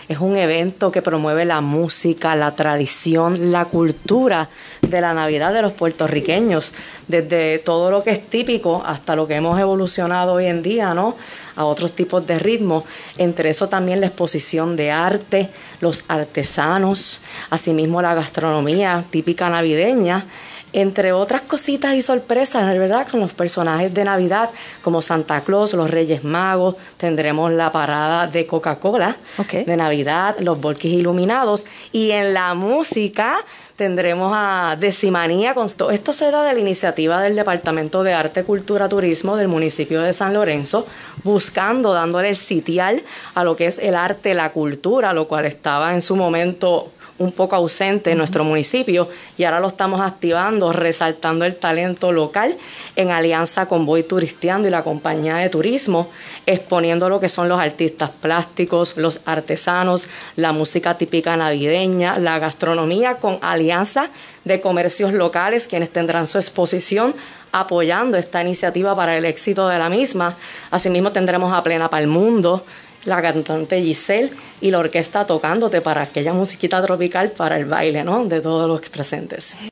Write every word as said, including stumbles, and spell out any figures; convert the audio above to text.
Es un evento que promueve la música, la tradición, la cultura de la Navidad de los puertorriqueños, desde todo lo que es típico hasta lo que hemos evolucionado hoy en día, ¿no?, a otros tipos de ritmos. Entre eso también la exposición de arte, los artesanos, asimismo la gastronomía típica navideña, entre otras cositas y sorpresas, ¿verdad?, con los personajes de Navidad como Santa Claus, los Reyes Magos. Tendremos la parada de Coca-Cola, okay, de Navidad, los volquis iluminados, y en la música tendremos a Decimanía. Esto se da de la iniciativa del Departamento de Arte, Cultura, Turismo del municipio de San Lorenzo, buscando, dándole el sitial a lo que es el arte, la cultura, lo cual estaba en su momento un poco ausente en nuestro municipio, y ahora lo estamos activando, resaltando el talento local en alianza con Voy Turisteando y la compañía de turismo, exponiendo lo que son los artistas plásticos, los artesanos, la música típica navideña, la gastronomía, con alianza de comercios locales, quienes tendrán su exposición apoyando esta iniciativa para el éxito de la misma. Asimismo tendremos a Plena Pa'l Mundo, la cantante Giselle y la orquesta tocándote para aquella musiquita tropical para el baile, ¿no?, de todos los presentes.